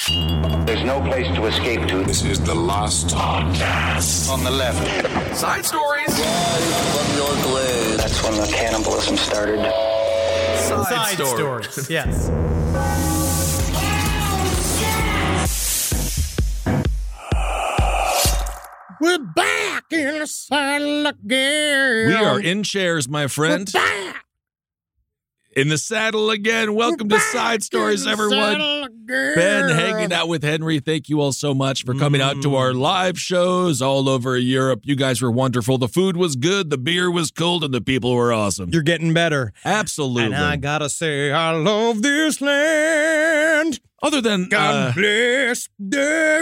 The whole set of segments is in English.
There's no place to escape to. This is the last podcast. On the left. Side stories. That's when the cannibalism started. Side stories. Yes. We're back in the saddle again. We are in chairs, my friend. We're back. In the saddle again. Welcome to Side Stories, everyone. Ben hanging out with Henry. Thank you all so much for coming out to our live shows all over Europe. You guys were wonderful. The food was good, the beer was cold, and the people were awesome. You're getting better. Absolutely. And I gotta say, I love this land. Other than God bless the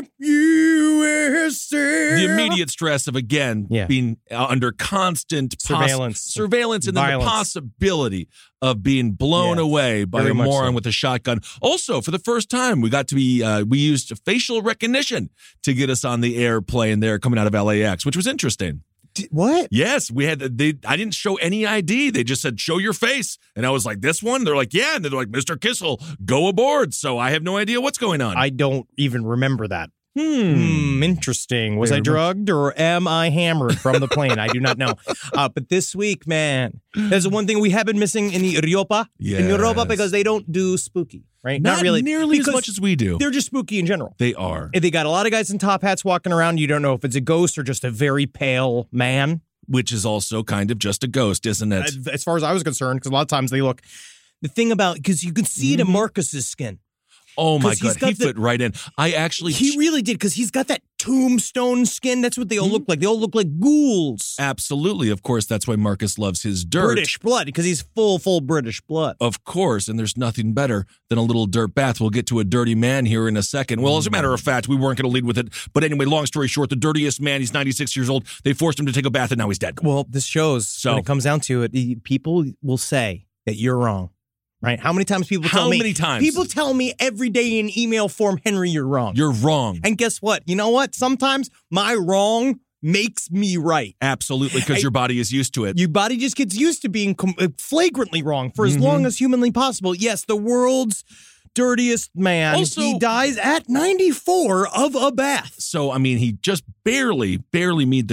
USA. the immediate stress of, again, being under constant surveillance and then violence. the possibility of being blown away by very a much moron so. with a shotgun. Also, for the first time, we got to be, we used facial recognition to get us on the airplane there coming out of LAX, which was interesting. What? Yes, we had, I didn't show any ID. They just said, show your face. And I was like, this one? They're like, yeah. And they're like, Mr. Kissel, go aboard. So I have no idea what's going on. I don't even remember that. Interesting. Was I drugged or am I hammered from the plane? I do not know. But this week, man, there's the one thing we have been missing in Europa. Yes. In Europa, because they don't do spooky, right? Not really. nearly Because as much as we do. They're just spooky in general. They are. And they got a lot of guys in top hats walking around. You don't know if it's a ghost or just a very pale man. Which is also kind of just a ghost, isn't it? As far as I was concerned, because a lot of times they look. The thing about, because you can see it in Marcus's skin. Oh my 'Cause he's God, he got fit right in. He really did, because he's got that tombstone skin. That's what they all look like. They all look like ghouls. Absolutely. Of course, that's why Marcus loves his dirt. British blood, because he's full British blood. Of course, and there's nothing better than a little dirt bath. We'll get to a dirty man here in a second. Well, as a matter of fact, we weren't going to lead with it. But anyway, long story short, the dirtiest man, he's 96 years old. They forced him to take a bath, and now he's dead. Well, this shows, when it comes down to it, people will say that you're wrong. Right? How many times people tell me? How many times? People tell me every day in email form, Henry, you're wrong. You're wrong. And guess what? You know what? Sometimes my wrong makes me right. Absolutely, because your body is used to it. Your body just gets used to being flagrantly wrong for as long as humanly possible. Yes, the world's dirtiest man. Also, he dies at 94 of a bath. So, I mean, he just barely met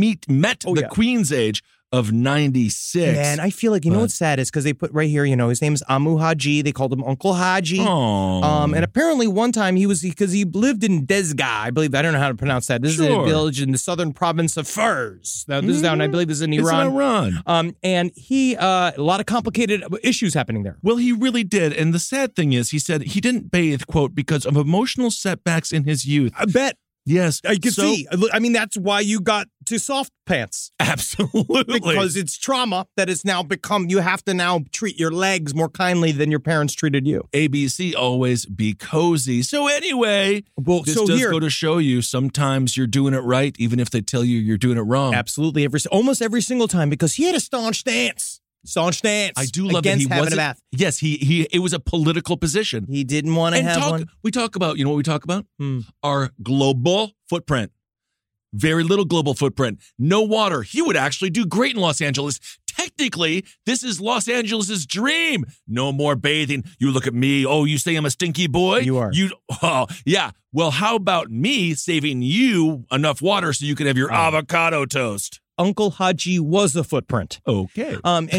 the Queen's age of 96. Man, I feel like, you know what's sad is because they put right here, his name is Amu Haji. They called him Uncle Haji. Oh. And apparently one time because he lived in Desga, I believe. I don't know how to pronounce that. This is a village in the southern province of Furs. Now, this is down, I believe this is in Iran. It's in Iran. And he, a lot of complicated issues happening there. Well, he really did. And the sad thing is, he said he didn't bathe, quote, because of emotional setbacks in his youth. I bet. Yes. I can see. I mean, that's why you got to soft pants. Absolutely. Because it's trauma that has now become, you have to now treat your legs more kindly than your parents treated you. ABC, always be cozy. So anyway, this does go to show you sometimes you're doing it right, even if they tell you you're doing it wrong. Absolutely. Almost every single time, because he had a staunch stance. I do love that he having a bath. Yes, it was a political position. He didn't want to have one. We talk about, you know what we talk about? Our global footprint. Very little global footprint. No water. He would actually do great in Los Angeles. Technically, this is Los Angeles' dream. No more bathing. You look at me. Oh, you say I'm a stinky boy? You are. Oh, yeah. Well, how about me saving you enough water so you can have your avocado toast? Uncle Haji was a footprint. Okay. And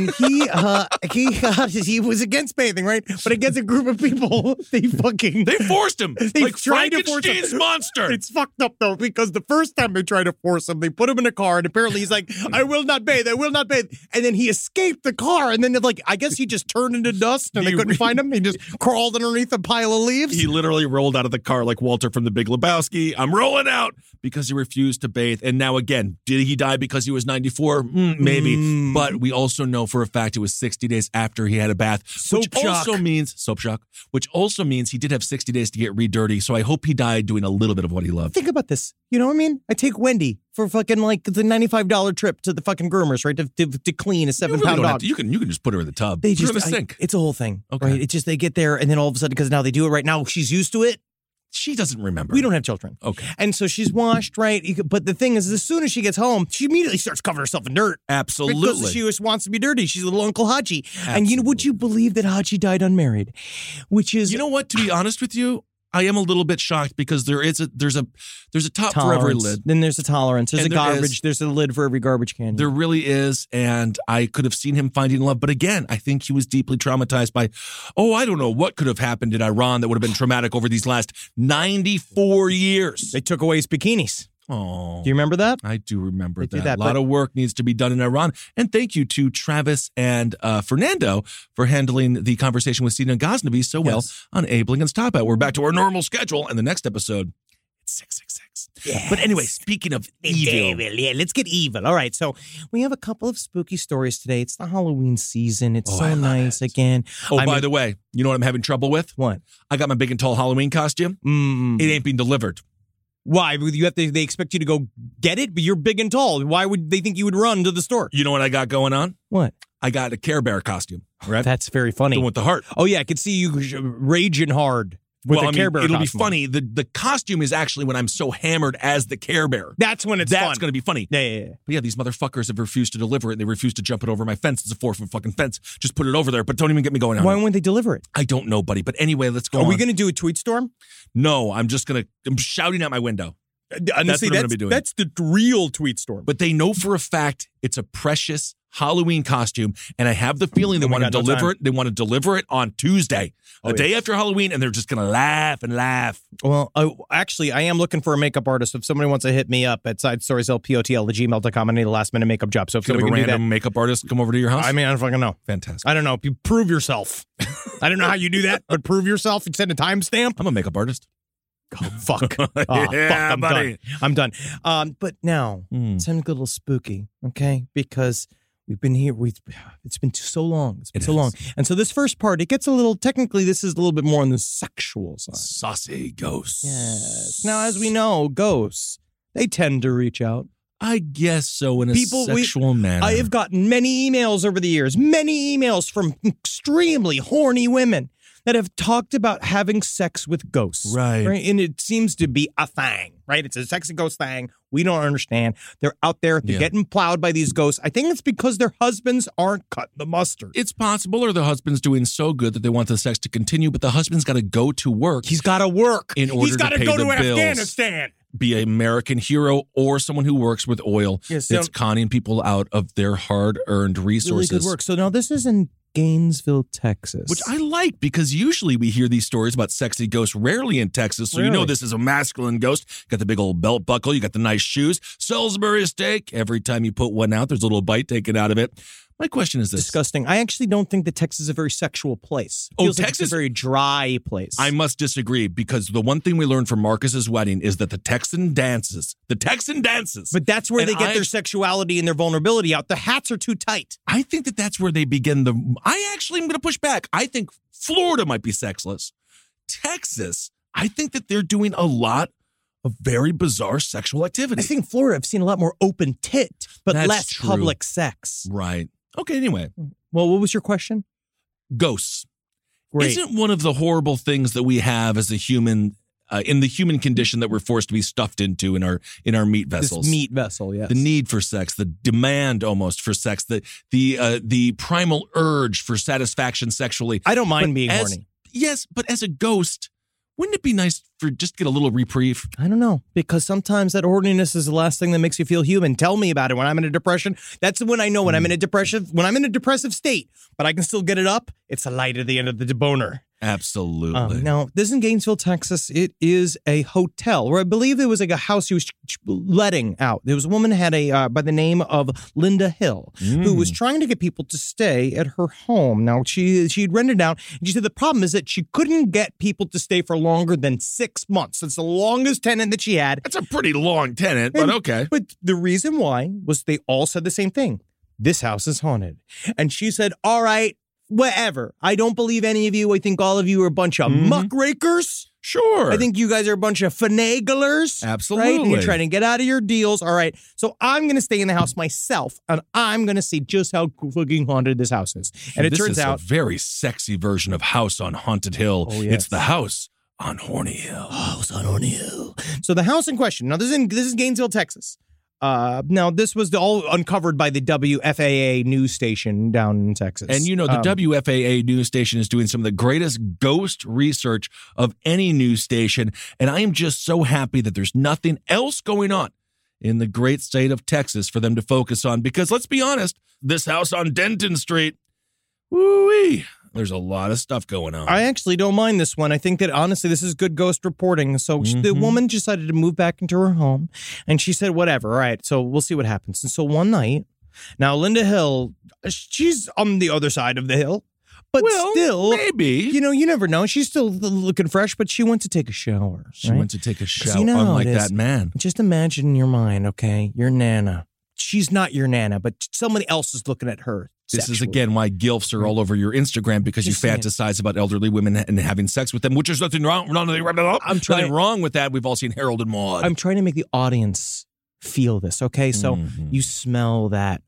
he was against bathing, right? But against a group of people, they forced him. They like tried to force him. Frankenstein's monster. It's fucked up though, because the first time they tried to force him, they put him in a car, and apparently he's like, I will not bathe. And then he escaped the car, and then I guess he just turned into dust, and they couldn't find him. He just crawled underneath a pile of leaves. He literally rolled out of the car like Walter from The Big Lebowski. I'm rolling out because he refused to bathe. And now again, did he die because he was 94? Maybe. But we also know for a fact it was 60 days after he had a bath. Which also means he did have 60 days to get re-dirty. So I hope he died doing a little bit of what he loved. Think about this. You know what I mean? I take Wendy for fucking like the $95 trip to the fucking groomers, right? To clean a 7-pound dog. You can just put her in the tub. They put her just in the sink. It's a whole thing. Okay. Right? It's just they get there, and then all of a sudden, because now they do it right now, she's used to it. She doesn't remember. We don't have children. Okay. And so she's washed, right? But the thing is, as soon as she gets home, she immediately starts covering herself in dirt. Absolutely. Because she just wants to be dirty. She's a little Uncle Haji. Absolutely. And would you believe that Haji died unmarried? Which is... You know what? To be honest with you, I am a little bit shocked because there's a top for every lid. Then there's a tolerance. There's And a garbage. There's a lid for every garbage can. There really is, and I could have seen him finding love. But again, I think he was deeply traumatized by, I don't know what could have happened in Iran that would have been traumatic over these last 94 years. They took away his bikinis. Oh, Do you remember that? I do remember They did that. that, A lot but- of work needs to be done in Iran. And thank you to Travis and Fernando for handling the conversation with Sina Ghaznavi so well on Abeling and Stop Out. We're back to our normal schedule, and the next episode, it's 666. Yes. But anyway, speaking of evil. Yeah, let's get evil. All right, so we have a couple of spooky stories today. It's the Halloween season. It's I so love nice it. again. By the way, you know what I'm having trouble with? What? I got my big and tall Halloween costume. It ain't being delivered. Why? They expect you to go get it, but you're big and tall. Why would they think you would run to the store? You know what I got going on? What? I got a Care Bear costume. Right? That's very funny. The one with the heart. Oh, yeah, I could see you raging hard with the Care Bear it'll costume be funny. The costume is actually when I'm so hammered as the Care Bear. That's when it's That's fun. going to be funny. Yeah. But yeah, these motherfuckers have refused to deliver it. They refuse to jump it over my fence. It's a 4-foot fucking fence. Just put it over there. But don't even get me going on Why it. wouldn't they deliver it? I don't know, buddy. But anyway, let's go Are on. we going to do a tweet storm? No, I'm shouting out my window. Honestly, what I'm gonna be doing. That's the real tweet storm. But they know for a fact it's a precious Halloween costume, and I have the feeling they Oh my want to God, no deliver time. it. They want to deliver it on Tuesday, Oh, a day after Halloween, and they're just gonna laugh and laugh. Well, actually, I am looking for a makeup artist. If somebody wants to hit me up at sidestorieslpotl@gmail.com, I need a last minute makeup job. So if Could have somebody a can do random makeup artist come over to your house. that, I mean, I don't fucking know. Fantastic. I don't know. You prove yourself. I don't know how you do that, but prove yourself and send a timestamp. I'm a makeup artist. Oh, fuck. Oh, Yeah, fuck, buddy. I'm done. But now, it's time to get a little spooky, okay? Because we've been here. It's been so long. It's been so long. And so this first part, it gets a little, technically, this is a little bit more on the sexual side. Saucy ghosts. Yes. Now, as we know, ghosts, they tend to reach out. I guess so in a People- sexual manner. I have gotten many emails over the years, many emails from extremely horny women that have talked about having sex with ghosts. Right. And it seems to be a thing, right? It's a sex and ghost thing. We don't understand. They're out there. They're getting plowed by these ghosts. I think it's because their husbands aren't cutting the mustard. It's possible, or the husband's doing so good that they want the sex to continue, but the husband's got to go to work. He's got to work. In order He's got to pay go the to bills. Afghanistan. Be an American hero or someone who works with oil. Yes, that's conning people out of their hard-earned Really resources. good work. So now this is in Gainesville, Texas. Which I like because usually we hear these stories about sexy ghosts rarely in Texas. So you know Really? this is a masculine ghost. Got the big old belt buckle. You got the nice shoes. Salisbury steak. Every time you put one out, there's a little bite taken out of it. My question is this. disgusting. I actually don't think that Texas is a very sexual place. It Oh, feels like Texas- it's a very dry place. I must disagree because the one thing we learned from Marcus's wedding is that the Texan dances. But that's where And they get I- their sexuality and their vulnerability out. The hats are too tight. I think that that's where they begin I actually am going to push back. I think Florida might be sexless. Texas, I think that they're doing a lot of very bizarre sexual activity. I think Florida, I've seen a lot more open tit, but That's less true. public sex. Right. Okay, anyway. Well, what was your question? Ghosts. Great. Isn't one of the horrible things that we have as a human, in the human condition that we're forced to be stuffed into in our meat vessels? This meat vessel, yes. The need for sex, the demand almost for sex, the primal urge for satisfaction sexually. I don't mind But being as- horny. Yes, but as a ghost, wouldn't it be nice for just get a little reprieve? I don't know, because sometimes that horniness is the last thing that makes you feel human. Tell me about it. When I'm in a depression, that's when I know when I'm in a depressive state, but I can still get it up. It's a light at the end of the boner. Absolutely. Now, this is in Gainesville, Texas. It is a hotel where I believe there was like a house he was letting out. There was a woman had by the name of Linda Hill who was trying to get people to stay at her home. Now, she'd rented out, and she said the problem is that she couldn't get people to stay for longer than 6 months. That's the longest tenant that she had. That's a pretty long tenant, but And- okay. But the reason why was they all said the same thing. This house is haunted. And she said, all right, whatever. I don't believe any of you. I think all of you are a bunch of muckrakers. Sure. I think you guys are a bunch of finaglers. Absolutely. Right? And you're trying to get out of your deals. All right. So I'm going to stay in the house myself, and I'm going to see just how fucking haunted this house is. And it this turns is out a very sexy version of House on Haunted Hill. Oh, yes. It's the House on Horny Hill. House on Horny Hill. So the house in question, now this is Gainesville, Texas. Now, this was all uncovered by the WFAA news station down in Texas. And you know, the WFAA news station is doing some of the greatest ghost research of any news station. And I am just so happy that there's nothing else going on in the great state of Texas for them to focus on. Because let's be honest, this house on Denton Street, woo-wee, there's a lot of stuff going on. I actually don't mind this one. I think that, honestly, this is good ghost reporting. So the woman decided to move back into her home, and she said, whatever, all right, so we'll see what happens. And so one night, now Linda Hill, she's on the other side of the hill, but still, maybe. You know, you never know. She's still looking fresh, but she went to take a shower. She went to take a shower, you know unlike that man. Just imagine in your mind, okay, your Nana. She's not your Nana, but somebody else is looking at her. This sexually. is, again, why GILFs are all over your Instagram, because Just you saying. fantasize about elderly women and having sex with them, which is nothing wrong. Nothing wrong with that. We've all seen Harold and Maude. I'm trying to make the audience feel this, okay? So you smell that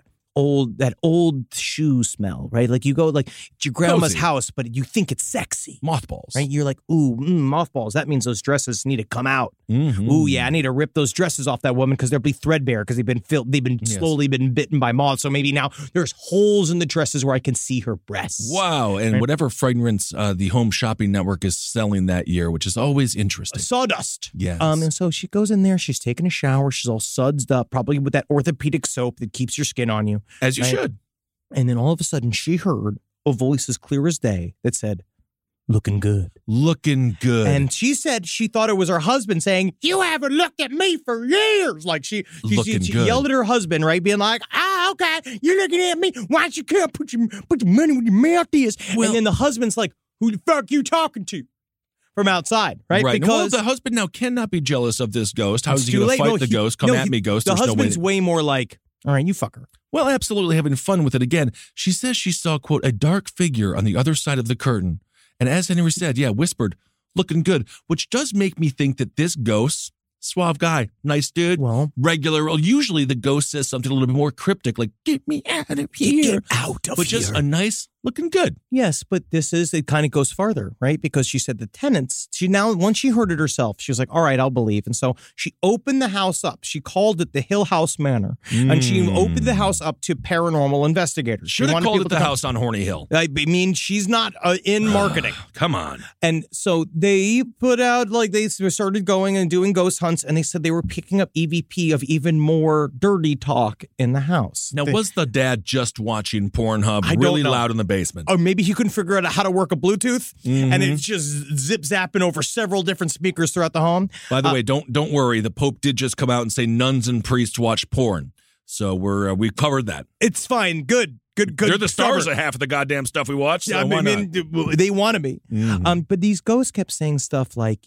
old shoe smell, right? Like you go like it's your grandma's Cozy. house, but you think it's sexy. Mothballs. Right? You're like, ooh, mothballs. That means those dresses need to come out. Mm-hmm. Ooh, yeah, I need to rip those dresses off that woman because they'll be threadbare because they've been slowly been bitten by moths. So maybe now there's holes in the dresses where I can see her breasts. Wow. And Right. whatever fragrance the Home Shopping Network is selling that year, which is always interesting. Sawdust. Yes. And so she goes in there, she's taking a shower, she's all sudsed up, probably with that orthopedic soap that keeps your skin on you. As you Right. should. And then all of a sudden she heard a voice as clear as day that said, looking good. Looking good. And she said she thought it was her husband saying, you haven't looked at me for years. Like she Looking good. yelled at her husband, right? Being like, okay, you're looking at me. Why don't you come put your money where your mouth is? Well- and then the husband's like, who the fuck you talking to? From outside, right? Right. Well, Because the husband now cannot be jealous of this ghost. How it's is he too going to late. fight No, the he- ghost? Come no, at he- me, ghost. The There's no way husband's way more like, all right, you fuck her. Well, absolutely having fun with it again. She says she saw, quote, a dark figure on the other side of the curtain. And as Henry said, whispered, looking good, which does make me think that this ghost, suave guy, nice dude, Well, regular. Well, usually the ghost says something a little bit more cryptic, like, get me out of here. get out of But just a nice looking good. Yes, but it kind of goes farther, right? Because she said the tenants, once she heard it herself, she was like, all right, I'll believe. And so she opened the house up. She called it the Hill House Manor. And she opened the house up to paranormal investigators. She Should have wanted called people it the to come. house on Horny Hill. I mean, she's not in marketing. Come on. And so they put out, like, they started going and doing ghost hunts, and they said they were picking up EVP of even more dirty talk in the house. Now, was the dad just watching Pornhub I don't really know. loud in the basement? Or maybe he couldn't figure out how to work a Bluetooth, and Mm-hmm. it's just zip-zapping over several different speakers throughout the home. By the way, don't worry. The Pope did just come out and say nuns and priests watch porn. So we covered that. It's fine. Good. They're the stars Cover. of half of the goddamn stuff we watch. So Yeah, why I not? mean, they want to be. But these ghosts kept saying stuff like,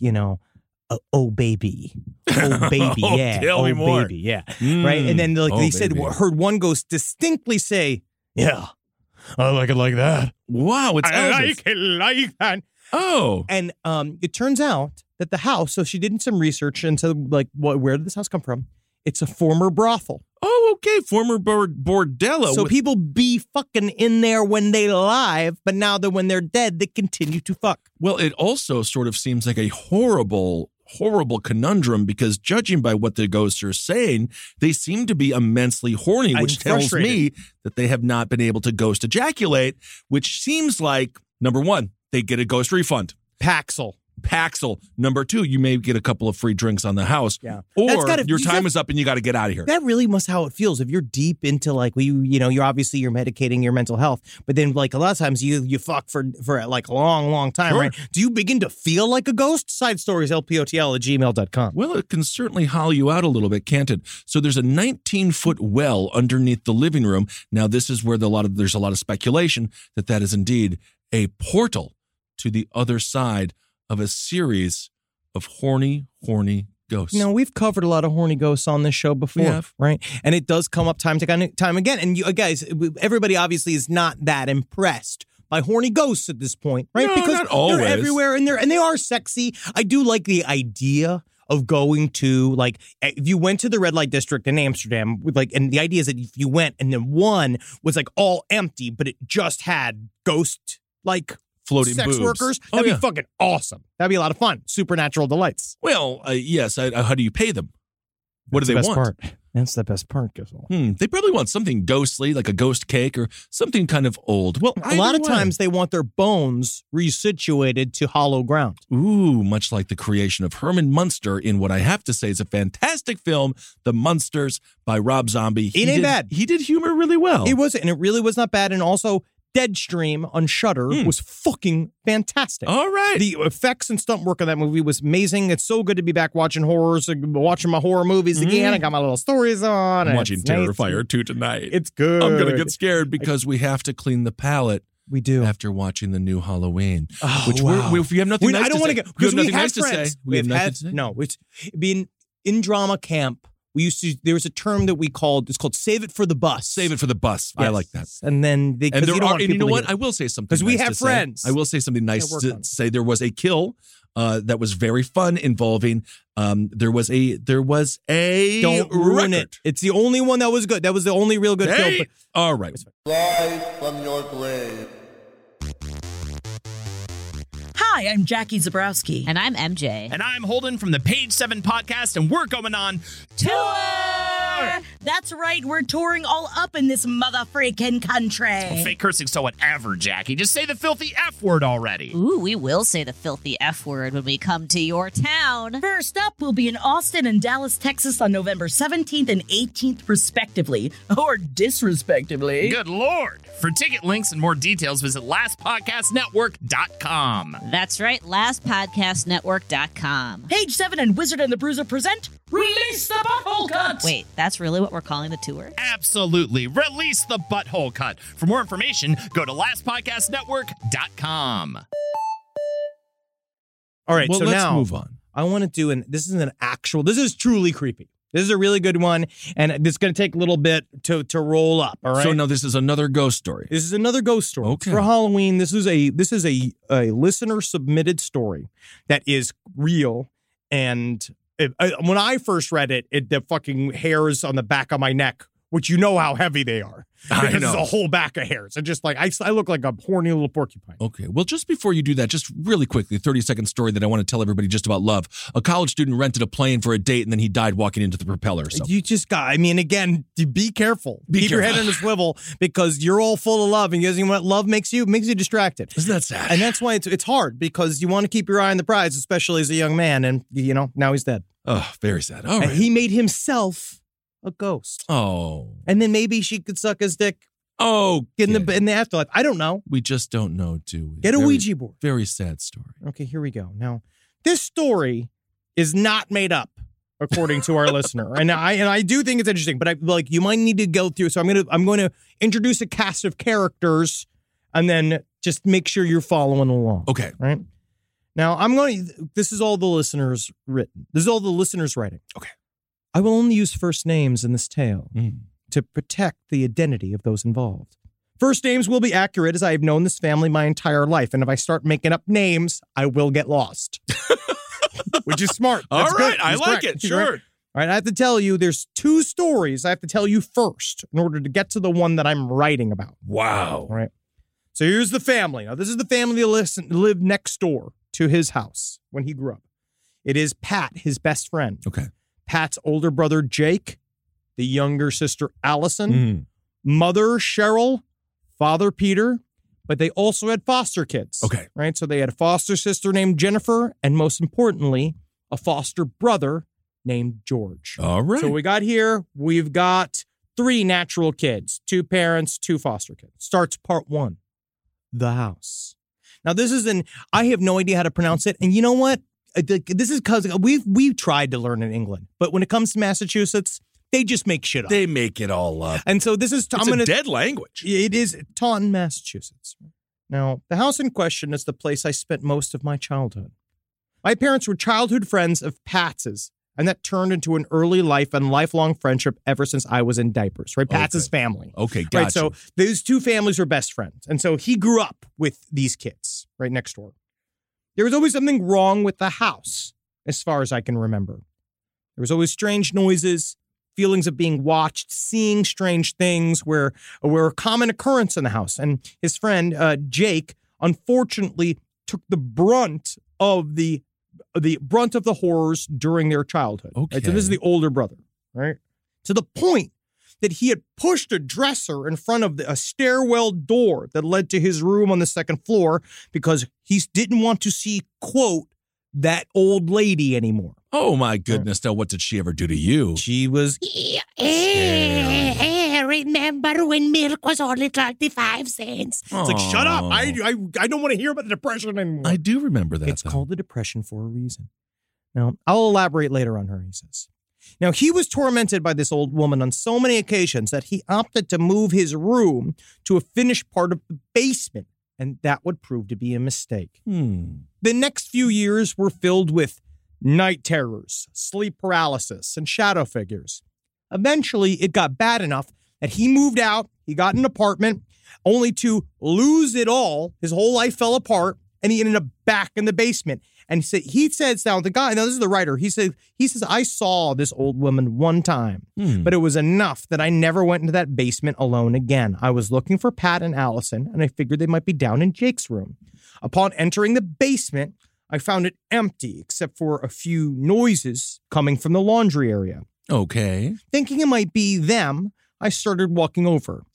oh baby, Oh, yeah, tell me more. baby, yeah, right. And then Oh, they said, baby. heard one ghost distinctly say, yeah, I like it like that. Wow, it's Elvis. it like that. Oh, And it turns out that the house. So she did some research into like where did this house come from? It's a former brothel. okay. Former bordello. So people be fucking in there when they live, but now that when they're dead, they continue to fuck. Well, it also sort of seems like a horrible conundrum because judging by what the ghosts are saying, they seem to be immensely horny, which tells me that they have not been able to ghost ejaculate, which seems like, number one, they get a ghost refund. Paxil. Number two, you may get a couple of free drinks on the house. Yeah. Or That's gotta- your you time got- is up and you got to get out of here. That really must how it feels if you're deep into like you're obviously you're medicating your mental health, but then like a lot of times you fuck for like a long time, Sure. right? Do you begin to feel like a ghost? Side stories lpotl@gmail.com. Well, it can certainly hollow you out a little bit, can't it? So there's a 19-foot well underneath the living room. Now, this is where there's a lot of speculation that is indeed a portal to the other side of a series of horny ghosts. You know, we've covered a lot of horny ghosts on this show before, We have. right? And it does come up time again. And you guys, everybody obviously is not that impressed by horny ghosts at this point, right? No, because not always. they're everywhere and they are sexy. I do like the idea of going to, like, if you went to the red light district in Amsterdam, with like, and the idea is that if you went and then one was like all empty, but it just had ghost like floating sex boobs. workers, Oh, that'd yeah. be fucking awesome. That'd be a lot of fun. Supernatural delights. Well, yes. How do you pay them? What That's do the they best want? part. That's the best part, Gissel. They probably want something ghostly, like a ghost cake or something kind of old. Well, A lot of times they want their bones resituated to hollow ground. Ooh, much like the creation of Herman Munster in what I have to say is a fantastic film, The Munsters by Rob Zombie. It ain't bad. He did humor really well. It was, and it really was not bad. And also, Deadstream on Shudder was fucking fantastic. All right. The effects and stunt work of that movie was amazing. It's so good to be back watching horrors, watching my horror movies again. I got my little stories on. I'm watching Terrifier 2 tonight. It's good. I'm going to get scared because we have to clean the palate. We do. After watching the new Halloween. Oh, which wow. we have nothing nice I don't want to go. We have nothing we nice to say. We have nothing to say. No, it's being in drama camp. We used to, there was a term that we called, it's called save it for the bus. Save it for the bus. Yes. I like that. And then they, and there you are, and you know what? to I will say something. Because we nice have to say. friends. I will say something nice to say. There was a kill that was very fun involving. There was a. Don't ruin it. It's the only one that was good. That was the only real good kill. But, all right. Rise from your grave. Hi, I'm Jackie Zabrowski. And I'm MJ. And I'm Holden from the Page 7 podcast, and we're going on tour! That's right, we're touring all up in this mother-freaking country. Well, fake cursing, so whatever, Jackie. Just say the filthy F word already. Ooh, we will say the filthy F word when we come to your town. First up, we'll be in Austin and Dallas, Texas on November 17th and 18th, respectively. Or disrespectively. Good Lord. For ticket links and more details, visit lastpodcastnetwork.com. That's right, lastpodcastnetwork.com. Page 7 and Wizard and the Bruiser present Release the Butthole Cut! Wait, that's really what we're calling the tour? Absolutely. Release the Butthole Cut. For more information, go to lastpodcastnetwork.com. all right, Well, so let's now move on. I want to do this is truly creepy. This is a really good one, and it's going to take a little bit to roll up, all right? So now this is another ghost story. This is another ghost story. Okay. For Halloween, this is a listener submitted story that is real. And when I first read it, the fucking hairs on the back of my neck, which you know how heavy they are. I know. It's a whole back of hairs. And just like I look like a horny little porcupine. Okay. Well, just before you do that, just really quickly, 30-second story that I want to tell everybody just about love. A college student rented a plane for a date, and then he died walking into the propeller. So. You just got, again, be careful. Keep your head on a swivel because you're all full of love. And you know what love makes you? It makes you distracted. Isn't that sad? And that's why it's hard because you want to keep your eye on the prize, especially as a young man. And, now he's dead. Oh, very sad. All right. And he made himself a ghost. Oh. And then maybe she could suck his dick Oh. in the afterlife. I don't know. We just don't know, do we? Get a Ouija board. Very sad story. Okay, here we go. Now, this story is not made up, according to our listener, and I do think it's interesting. But you might need to go through. So I'm going to introduce a cast of characters, and then just make sure you're following along. Okay. Right. Now this is all the listeners written. This is all the listeners writing. Okay. I will only use first names in this tale to protect the identity of those involved. First names will be accurate as I have known this family my entire life. And if I start making up names, I will get lost. Which is smart. All That's right. good. I That's like correct. it. Sure. All right. I have to tell you, there's 2 stories I have to tell you first in order to get to the one that I'm writing about. Wow. All right. So here's the family. Now, this is the family that lived next door to his house when he grew up. It is Pat, his best friend. Okay. Pat's older brother, Jake, the younger sister, Allison, mother, Cheryl, father, Peter, but they also had foster kids. Okay. Right? So they had a foster sister named Jennifer, and most importantly, a foster brother named George. All right. So we've got 3 natural kids, 2 parents, 2 foster kids. Starts part 1, the house. Now, this is I have no idea how to pronounce it. And you know what? This is because we've tried to learn in England, but when it comes to Massachusetts, they just make shit up. They make it all up. And so this is It's a dead language. It is Taunton, Massachusetts. Now, the house in question is the place I spent most of my childhood. My parents were childhood friends of Pat's, and that turned into an early life and lifelong friendship ever since I was in diapers, right? Pat's family. Okay, gotcha. Right, so these 2 families were best friends. And so he grew up with these kids right next door. There was always something wrong with the house, as far as I can remember. There was always strange noises, feelings of being watched, seeing strange things were a common occurrence in the house. And his friend, Jake, unfortunately took the brunt of the horrors during their childhood. Okay. Right? So this is the older brother, right? to the point that he had pushed a dresser in front of a stairwell door that led to his room on the second floor because he didn't want to see, quote, that old lady anymore. Oh, my goodness. Now, what did she ever do to you? She was... Remember when milk was only 25 cents? It's like, shut up. I don't want to hear about the Depression anymore. I do remember that. It's called the Depression for a reason. Now, I'll elaborate later on her, he says. Now, he was tormented by this old woman on so many occasions that he opted to move his room to a finished part of the basement, and that would prove to be a mistake. The next few years were filled with night terrors, sleep paralysis, and shadow figures. Eventually, it got bad enough that he moved out, he got an apartment, only to lose it all. His whole life fell apart, and he ended up back in the basement. And he said, now the guy, now this is the writer, he says, I saw this old woman one time, but it was enough that I never went into that basement alone again. I was looking for Pat and Allison, and I figured they might be down in Jake's room. Upon entering the basement, I found it empty, except for a few noises coming from the laundry area. Okay. Thinking it might be them, I started walking over.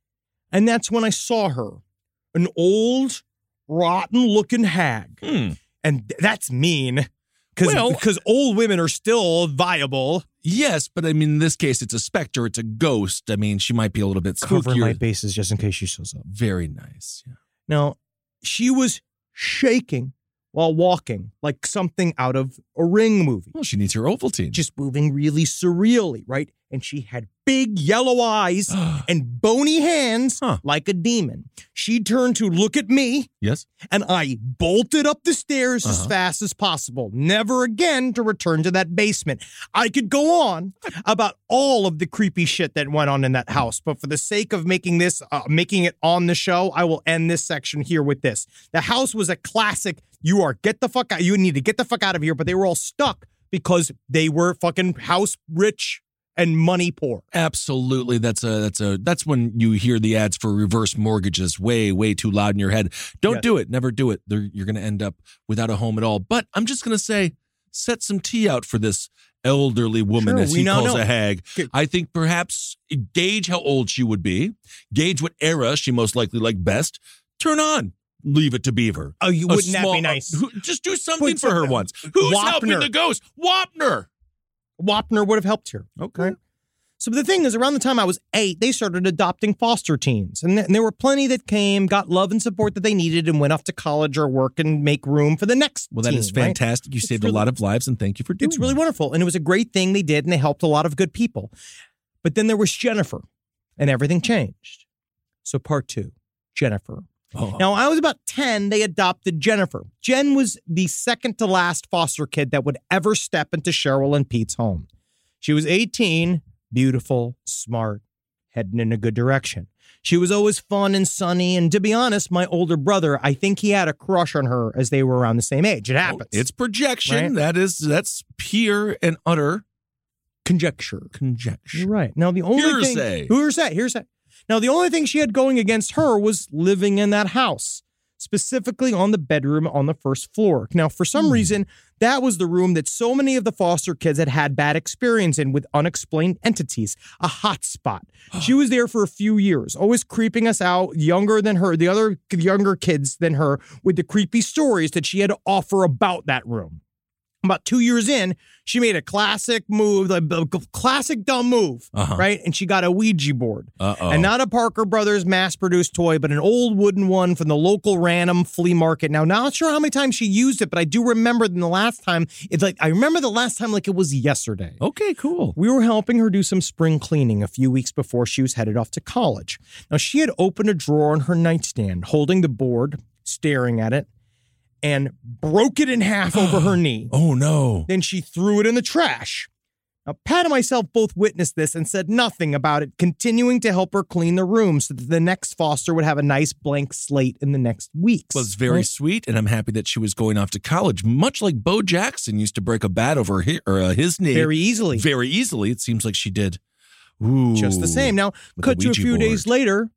And that's when I saw her, an old, rotten-looking hag. And that's mean, because old women are still viable. Yes, but I mean, in this case, it's a specter. It's a ghost. I mean, she might be a little bit spookier. Cover my bases just in case she shows up. Very nice. Yeah. Now, she was shaking while walking like something out of a Ring movie. Well, she needs her Ovaltine. Just moving really surreally, right? And she had big yellow eyes and bony hands like a demon. She turned to look at me. Yes. And I bolted up the stairs as fast as possible, never again to return to that basement. I could go on about all of the creepy shit that went on in that house, but for the sake of making it on the show, I will end this section here with this. The house was a classic. You need to get the fuck out of here, but they were all stuck because they were fucking house rich and money poor. Absolutely. That's when you hear the ads for reverse mortgages way, way too loud in your head. Don't do it. Never do it. You're going to end up without a home at all. But I'm just going to say, set some tea out for this elderly woman, as he calls a hag. Okay. I think perhaps gauge how old she would be, gauge what era she most likely liked best, turn on Leave It to Beaver. Oh, wouldn't that be nice? Just do something for her once. Who's helping the ghost? Wapner would have helped her. Okay. So the thing is, around the time I was 8, they started adopting foster teens. And there were plenty that came, got love and support that they needed, and went off to college or work and make room for the next teen. Well, that is fantastic. Right? You saved a lot of lives, and thank you for doing it. It's really wonderful. And it was a great thing they did, and they helped a lot of good people. But then there was Jennifer, and everything changed. So part 2, Jennifer. Oh. Now, I was about 10, they adopted Jennifer. Jen was the second to last foster kid that would ever step into Cheryl and Pete's home. She was 18, beautiful, smart, heading in a good direction. She was always fun and sunny, and to be honest, my older brother, I think he had a crush on her as they were around the same age. It happens. It's projection. Right? That's pure and utter conjecture. You're right. Now, the only hearsay. Now, the only thing she had going against her was living in that house, specifically on the bedroom on the first floor. Now, for some reason, that was the room that so many of the foster kids had bad experience in with unexplained entities, a hot spot. She was there for a few years, always creeping us out, younger than her, the other younger kids than her, with the creepy stories that she had to offer about that room. About 2 years in, she made a classic move, a classic dumb move, right? And she got a Ouija board. And not a Parker Brothers mass-produced toy, but an old wooden one from the local random flea market. Now, not sure how many times she used it, but I do remember the last time, I remember the last time like it was yesterday. Okay, cool. We were helping her do some spring cleaning a few weeks before she was headed off to college. Now, she had opened a drawer on her nightstand, holding the board, staring at it, and broke it in half over her knee. Oh, no. Then she threw it in the trash. Now, Pat and myself both witnessed this and said nothing about it, continuing to help her clean the room so that the next foster would have a nice blank slate in the next weeks. Well, it's very sweet, and I'm happy that she was going off to college, much like Bo Jackson used to break a bat over his knee. Very easily. Very easily. It seems like she did. Ooh, just the same. Now, cut to a few days later,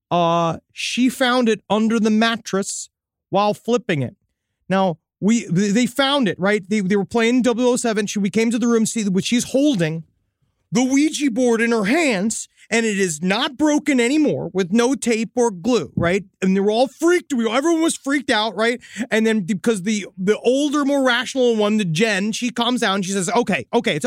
she found it under the mattress while flipping it. Now, they found it, right? They were playing 007. We came to the room to see what she's holding. the Ouija board in her hands, and it is not broken anymore with no tape or glue, right? And they were all freaked. Everyone was freaked out, right? And then because the older, more rational one, the Jen, she calms down. She says, okay, it's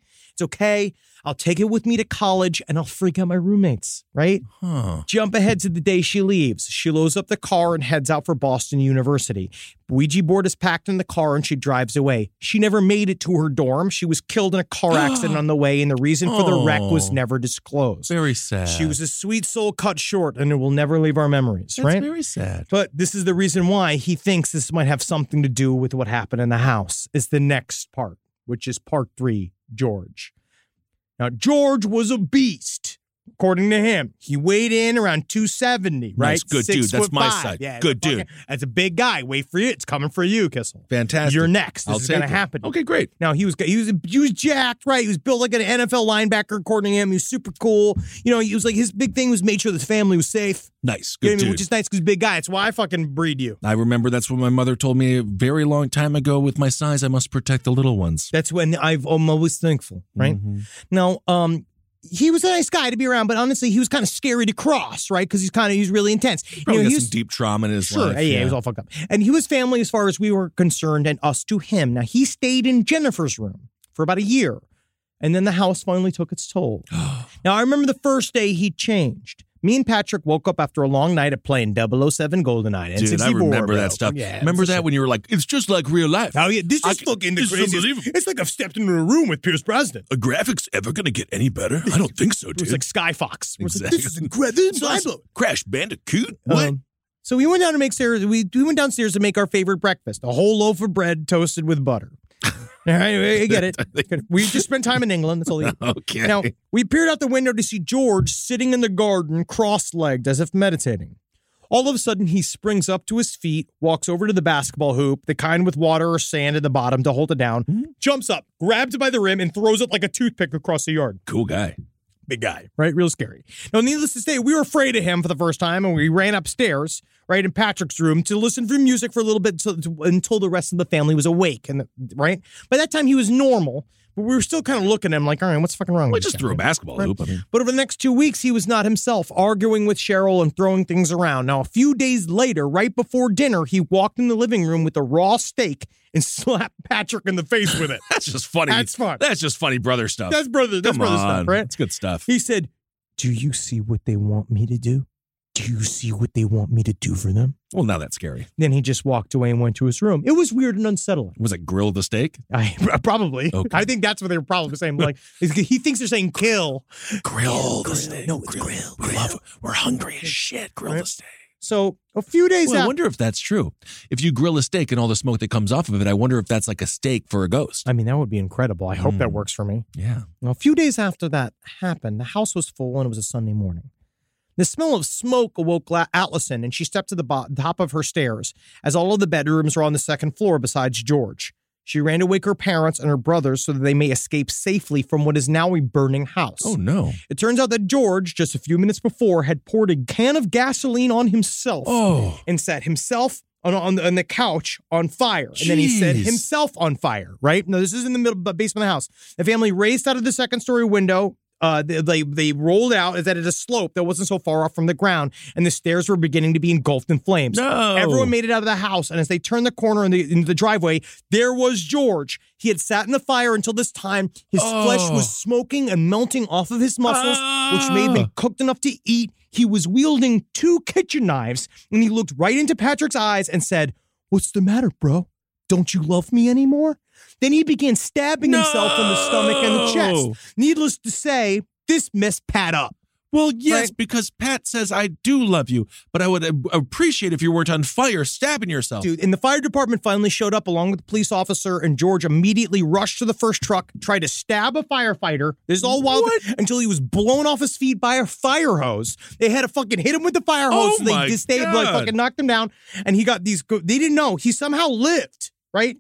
okay. I'll take it with me to college and I'll freak out my roommates, right? Jump ahead to the day she leaves. She loads up the car and heads out for Boston University. Ouija board is packed in the car and she drives away. She never made it to her dorm. She was killed in a car accident on the way, and the reason for the wreck was never disclosed. Very sad. She was a sweet soul cut short, and it will never leave our memories, That's right? very sad. But this is the reason why he thinks this might have something to do with what happened in the house. Is the next part, which is part 3, George. Now, George was a beast, according to him. He weighed in around 270, right? Nice, good dude. That's my side. Yeah, good dude. That's a big guy. Wait for you. It's coming for you, Kissel. Fantastic. You're next. This I'll is going to take it. happen. Okay, great. Now, he was jacked, right? He was built like an NFL linebacker, according to him. He was super cool. You know, he was like, his big thing was made sure his family was safe. Nice. You know Good what I mean? dude. Which is nice because big guy. That's why I fucking breed you. I remember that's what my mother told me a very long time ago. With my size, I must protect the little ones. That's when I'm always thankful, right? Mm-hmm. Now, he was a nice guy to be around, but honestly, he was kind of scary to cross, right? Because he's really intense. Probably got he was, some deep trauma in his sure, life. yeah, he was all fucked up. And he was family as far as we were concerned, and us to him. Now, he stayed in Jennifer's room for about a year, and then the house finally took its toll. Now, I remember the first day he changed. Me and Patrick woke up after a long night of playing 007 GoldenEye. Dude, N64, I remember bro. that stuff. Yeah, remember that when you were like, it's just like real life. Oh, yeah, this is fucking the this is craziest. unbelievable. It's like I've stepped into a room with Pierce Brosnan. Are graphics ever going to get any better? I don't think so, It dude. was like Sky Fox. It was like, Exactly. this is incredible. This is mind-blowing. Crash Bandicoot? What? So we went down to make stairs. We went downstairs to make our favorite breakfast: a whole loaf of bread toasted with butter. All right, I get it. We just spent time in England. That's all. Okay. Now we peered out the window to see George sitting in the garden, cross-legged, as if meditating. All of a sudden, he springs up to his feet, walks over to the basketball hoop, the kind with water or sand at the bottom to hold it down, jumps up, grabs it by the rim, and throws it like a toothpick across the yard. Cool guy. Big guy, right? Real scary. Now, needless to say, we were afraid of him for the first time, and we ran upstairs, right, in Patrick's room to listen for music for a little bit until the rest of the family was awake. And right? By that time, he was normal, but we were still kind of looking at him like, all right, what's fucking wrong Well, with this just guy, threw a right? basketball hoop. I mean, But over the next 2 weeks, he was not himself, arguing with Cheryl and throwing things around. Now, a few days later, right before dinner, he walked in the living room with a raw steak and slapped Patrick in the face with it. that's just funny. That's fun. That's just funny brother stuff. That's brother Come on. stuff, right? It's good stuff. He said, do you see what they want me to do? Do you see what they want me to do for them? Well, now that's scary. Then he just walked away and went to his room. It was weird and unsettling. Was it grill the steak? Probably. Okay. I think that's what they were probably saying. Like, he thinks they're saying kill. Grill the steak. No, it's grill. We're hungry as shit. Grill the steak. So a few days Well, I after. wonder if that's true. If you grill a steak and all the smoke that comes off of it, I wonder if that's like a steak for a ghost. I mean, that would be incredible. I hope that works for me. Yeah. Now, a few days after that happened, the house was full and it was a Sunday morning. The smell of smoke awoke Allison, and she stepped to the top of her stairs as all of the bedrooms were on the second floor besides George. She ran to wake her parents and her brothers so that they may escape safely from what is now a burning house. Oh, no. It turns out that George, just a few minutes before, had poured a can of gasoline on himself and set himself on the couch on fire. And then he set Jeez. himself on fire, right? Now, this is in the middle basement of the house. The family raced out of the second-story window. They rolled out as that at a slope that wasn't so far off from the ground, and the stairs were beginning to be engulfed in flames. No. Everyone made it out of the house, and as they turned the corner into the driveway, there was George. He had sat in the fire until this time. His flesh was smoking and melting off of his muscles, which made them cooked enough to eat. He was wielding 2 kitchen knives, and he looked right into Patrick's eyes and said, "What's the matter, bro? Don't you love me anymore?" Then he began stabbing himself in the stomach and the chest. Needless to say, this messed Pat up. Well, yes, Right. because Pat says, I do love you, but I would appreciate if you weren't on fire stabbing yourself. Dude, and the fire department finally showed up along with the police officer, and George immediately rushed to the first truck, tried to stab a firefighter. This is all wild until he was blown off his feet by a fire hose. They had to fucking hit him with the fire hose. Oh, my They God. fucking knocked him down, and he got these. They didn't know. He somehow lived, right?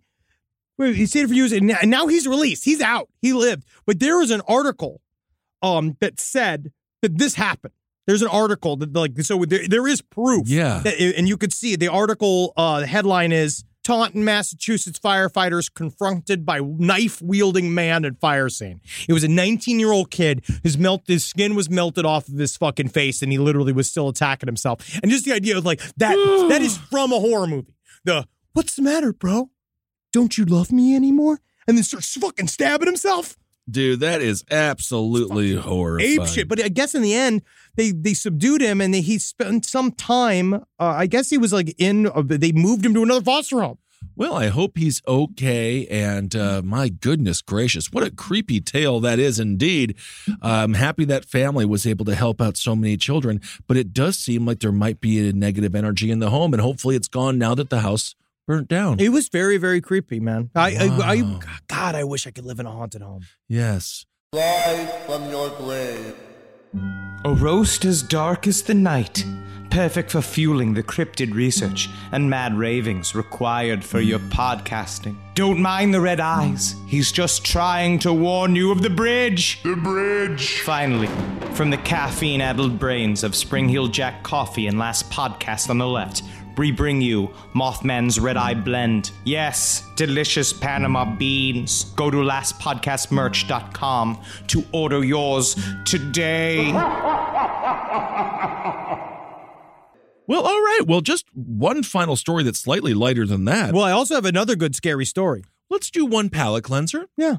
He stayed for years, and now he's released. He's out. He lived. But there was an article that said that this happened. There's an article that, like, so there is proof. Yeah. And you could see it. The article, the headline is, Taunton, Massachusetts firefighters confronted by knife-wielding man at fire scene. It was a 19-year-old kid. His skin was melted off of his fucking face, and he literally was still attacking himself. And just the idea of like that is from a horror movie. What's the matter, bro? Don't you love me anymore? And then starts fucking stabbing himself. Dude, that is absolutely horrifying. Ape shit. But I guess in the end, they subdued him, and he spent some time. I guess he was like they moved him to another foster home. Well, I hope he's okay. And my goodness gracious, what a creepy tale that is indeed. I'm happy that family was able to help out so many children, but it does seem like there might be a negative energy in the home, and hopefully it's gone now that the house burnt down. It was very, very creepy, man. God, I wish I could live in a haunted home. Yes. Rise from your grave. A roast as dark as the night, perfect for fueling the cryptid research and mad ravings required for your podcasting. Don't mind the red eyes. He's just trying to warn you of the bridge. The bridge. Finally, from the caffeine-addled brains of Spring Heel Jack Coffee and Last Podcast on the Left, we bring you Mothman's Red Eye Blend. Yes, delicious Panama beans. Go to lastpodcastmerch.com to order yours today. Well, all right. Well, just one final story that's slightly lighter than that. Well, I also have another good scary story. Let's do one palate cleanser. Yeah.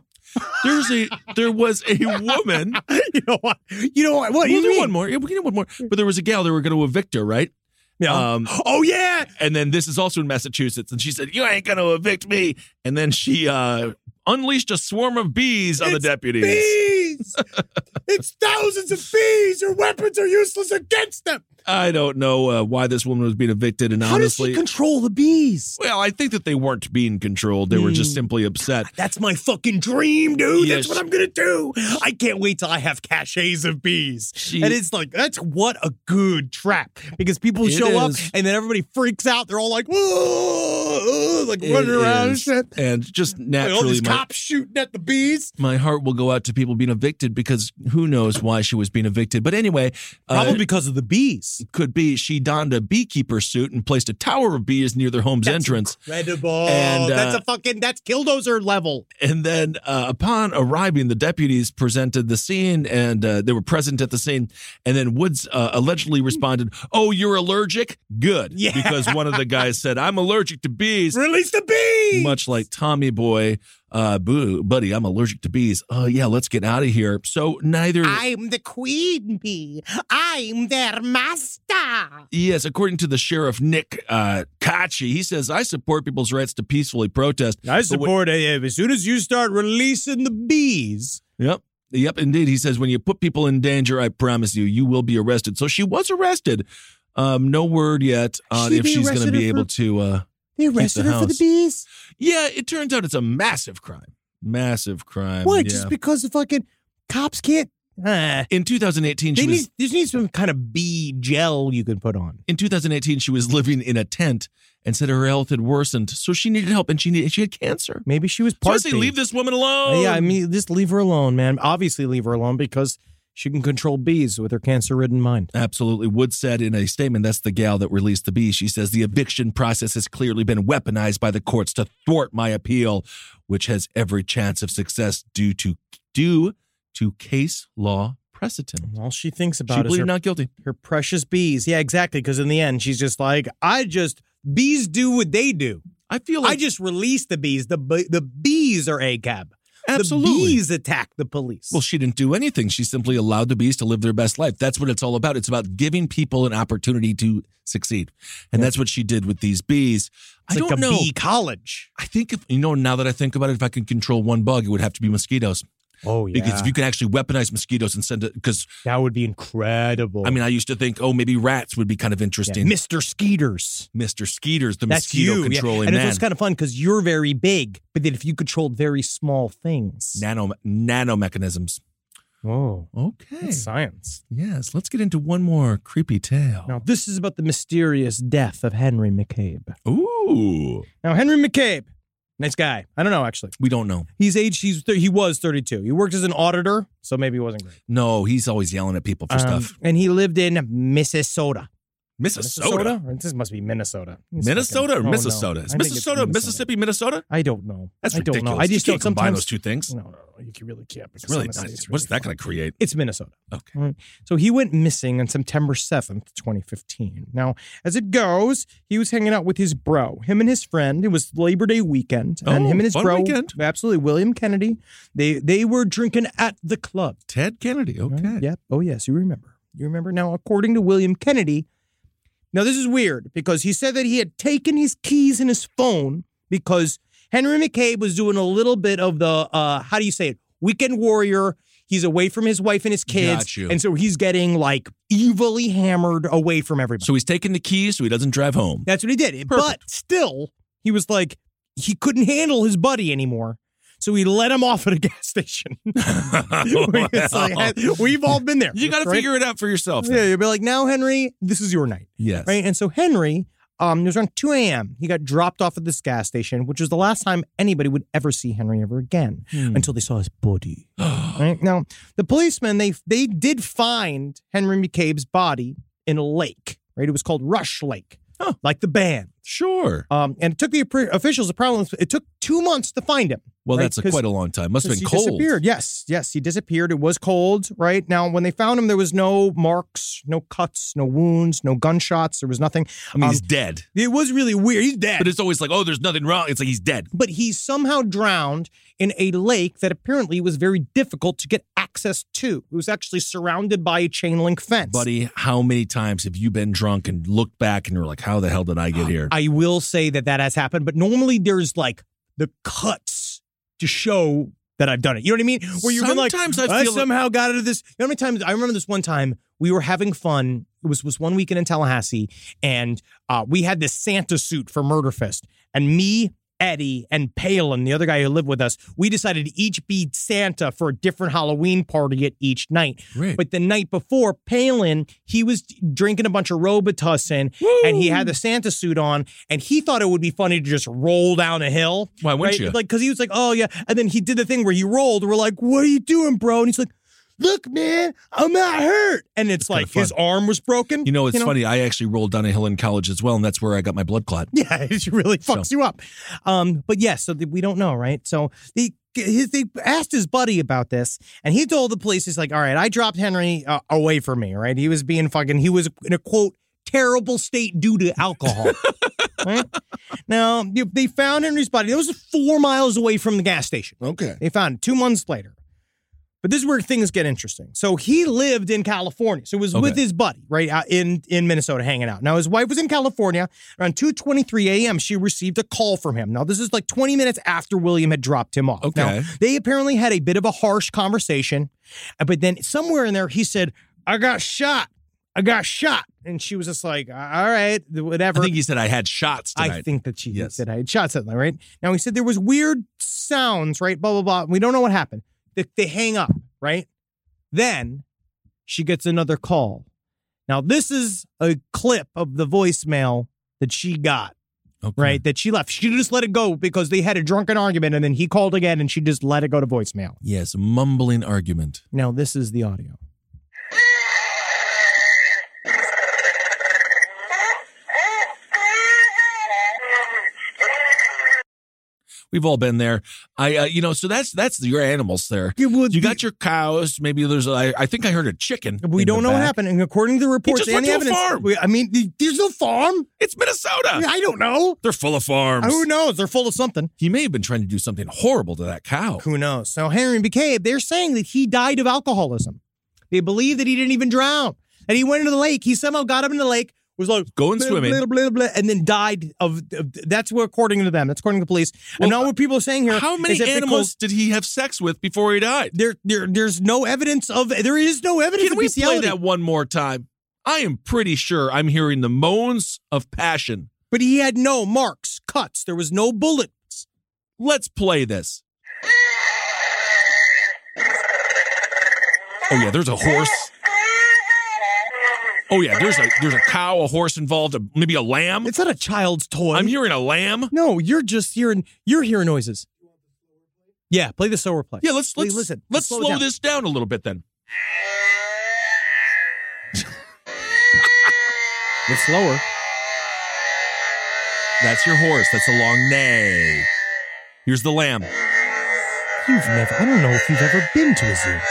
There was a woman. You know what? What? We'll do one more. Yeah, we can do one more. But there was a gal, they were going to evict her, right? Yeah. Oh, yeah. And then this is also in Massachusetts. And she said, you ain't going to evict me. And then she unleashed a swarm of bees on the deputies. Bees! It's thousands of bees. Your weapons are useless against them. I don't know why this woman was being evicted. And honestly, how does she control the bees? Well, I think that they weren't being controlled. They were just simply upset. That's my fucking dream, dude. Yes. That's what I'm going to do. I can't wait till I have caches of bees. And it's like, that's what a good trap. Because people show up and then everybody freaks out. They're all like, whoa, like running around and shit. And just naturally, all these cops shooting at the bees. My heart will go out to people being evicted because who knows why she was being evicted. But anyway. Probably because of the bees. Could be. She donned a beekeeper suit and placed a tower of bees near their home's entrance. Incredible. And, that's Killdozer level. And then upon arriving, the deputies presented the scene and they were present at the scene. And then Woods allegedly responded, "Oh, you're allergic? Good." Yeah. Because one of the guys said, "I'm allergic to bees." Release the bees! Much like Tommy Boy. Boo, buddy, I'm allergic to bees. Oh, yeah, let's get out of here. So neither... I'm the queen bee. I'm their master. Yes, according to the sheriff, Nick Kachi, he says, I support people's rights to peacefully protest. I support it as soon as you start releasing the bees. Yep, indeed. He says, when you put people in danger, I promise you, you will be arrested. So she was arrested. No word yet on if she's going to be able to... They arrested her for the bees? Yeah, it turns out it's a massive crime. Massive crime. What? Yeah. Just because the fucking cops can't? In 2018, there needs some kind of bee gel you can put on. In 2018, she was living in a tent and said her health had worsened, so she needed help, and she had cancer. Maybe she was part. So I say, leave this woman alone. Yeah, I mean, just leave her alone, man. Obviously, leave her alone because she can control bees with her cancer-ridden mind. Absolutely. Wood said in a statement, that's the gal that released the bees. She says, the eviction process has clearly been weaponized by the courts to thwart my appeal, which has every chance of success due to case law precedent. All she thinks about is not guilty. Her precious bees. Yeah, exactly. Because in the end, she's just like, bees do what they do. I feel like I just release the bees. The bees are ACAB. Absolutely. The bees attack the police. Well, she didn't do anything. She simply allowed the bees to live their best life. That's what it's all about. It's about giving people an opportunity to succeed. And that's what she did with these bees. It's like a bee college. I think now that I think about it, if I could control one bug, it would have to be mosquitoes. Oh, yeah. Because if you could actually weaponize mosquitoes and send it, because that would be incredible. I mean, I used to think, maybe rats would be kind of interesting. Yeah. Mr. Skeeters. The mosquito controlling and man. it's kind of fun because you're very big, but then if you controlled very small things. Nano mechanisms. Oh. Okay. That's science. Yes. Let's get into one more creepy tale. Now, this is about the mysterious death of Henry McCabe. Ooh. Now, Henry McCabe. Nice guy. I don't know, actually. We don't know. He was 32. He worked as an auditor, so maybe he wasn't great. No, he's always yelling at people for stuff. And he lived in Minnesota. Minnesota? This must be Minnesota. Minnesota or Minnesota? Is I think it's Minnesota, Mississippi, Minnesota? I don't know. That's I don't ridiculous. know. I just you can't don't combine sometimes those two things. No, you really can't. It's really nice. What's that going to create? It's Minnesota. Okay. Right. So he went missing on September 7th, 2015. Now, as it goes, he was hanging out with his bro. Him and his friend. It was Labor Day weekend. And him and his fun bro, weekend. absolutely, William Kennedy, they were drinking at the club. Ted Kennedy. Okay. Right? Yep. Oh, yes. You remember. You remember. Now, according to William Kennedy, now this is weird because he said that he had taken his keys and his phone because Henry McCabe was doing a little bit of the, how do you say it? Weekend warrior. He's away from his wife and his kids. Got you. And so he's getting like evilly hammered away from everybody. So he's taking the keys so he doesn't drive home. That's what he did. Perfect. But still, he was like, he couldn't handle his buddy anymore. So he let him off at a gas station. It's like, we've all been there. You got to right? figure it out for yourself. Yeah, you'll be like, now, Henry, this is your night. Yes. Right? And so Henry, it was around 2 a.m. He got dropped off at this gas station, which was the last time anybody would ever see Henry ever again until they saw his body. Right? Now, the policemen, they did find Henry McCabe's body in a lake. Right? It was called Rush Lake, like the band. Sure. And it took the officials, it took 2 months to find him. Well, right? that's quite a long time. Must have been cold. He disappeared. Yes, he disappeared. It was cold, right? Now, when they found him, there was no marks, no cuts, no wounds, no gunshots. There was nothing. I mean, he's dead. It was really weird. He's dead. But it's always like, oh, there's nothing wrong. It's like he's dead. But he somehow drowned in a lake that apparently was very difficult to get access to. It was actually surrounded by a chain link fence. Buddy, how many times have you been drunk and looked back and you're like, how the hell did I get here? I will say that has happened, but normally there's like the cuts to show that I've done it. You know what I mean? Where you've been like, I somehow got into this. You know how many times? I remember this one time we were having fun. It was one weekend in Tallahassee, and we had this Santa suit for Murderfest, and me, Eddie, and Palin, the other guy who lived with us, we decided to each be Santa for a different Halloween party at each night. Right. But the night before, Palin, he was drinking a bunch of Robitussin, and he had the Santa suit on, and he thought it would be funny to just roll down a hill. Why wouldn't you? Like, because he was like, oh, yeah. And then he did the thing where he rolled. We're like, what are you doing, bro? And he's like, look, man, I'm not hurt. And it's like his arm was broken. You know, it's funny. I actually rolled down a hill in college as well, and that's where I got my blood clot. Yeah, it really fucks you up. But yes, so we don't know, right? So they asked his buddy about this, and he told the police, he's like, all right, I dropped Henry away from me, right? He was being he was in a, quote, terrible state due to alcohol. Right? Now, they found Henry's body. It was 4 miles away from the gas station. Okay. They found it 2 months later. But this is where things get interesting. So he lived in California. So it was with his buddy, right, in Minnesota hanging out. Now, his wife was in California. Around 2:23 a.m., she received a call from him. Now, this is like 20 minutes after William had dropped him off. Okay. Now, they apparently had a bit of a harsh conversation. But then somewhere in there, he said, I got shot. And she was just like, all right, whatever. I think he said I had shots tonight. I think that she said I had shots at them, right? Now, he said there was weird sounds, right? Blah, blah, blah. We don't know what happened. They hang up, right? Then she gets another call. Now, this is a clip of the voicemail that she got, right? That she left. She just let it go because they had a drunken argument, and then he called again, and she just let it go to voicemail. Yes, mumbling argument. Now, this is the audio. We've all been there. So that's your animals there. You got your cows. Maybe there's I think I heard a chicken. We don't know what happened. And according to the reports and the evidence, farm. There's no farm. It's Minnesota. I don't know. They're full of farms. Who knows? They're full of something. He may have been trying to do something horrible to that cow. Who knows? So Henry McCabe, they're saying that he died of alcoholism. They believe that he didn't even drown. And he went into the lake. He somehow got up in the lake. Was like going swimming, blah, blah, blah, and then died of. That's what, according to them. That's according to the police. And now what people are saying here. How many animals did he have sex with before he died? There's no evidence of. There is no evidence. Can we play that one more time? I am pretty sure I'm hearing the moans of passion. But he had no marks, cuts. There was no bullets. Let's play this. Oh yeah, there's a horse. Oh, yeah, there's a cow, a horse involved, maybe a lamb. It's not a child's toy. I'm hearing a lamb. No, you're hearing noises. Yeah, play the slower play. Yeah, let's listen. Let's slow this down a little bit then. It's slower. That's your horse. That's a long neigh. Here's the lamb. I don't know if you've ever been to a zoo.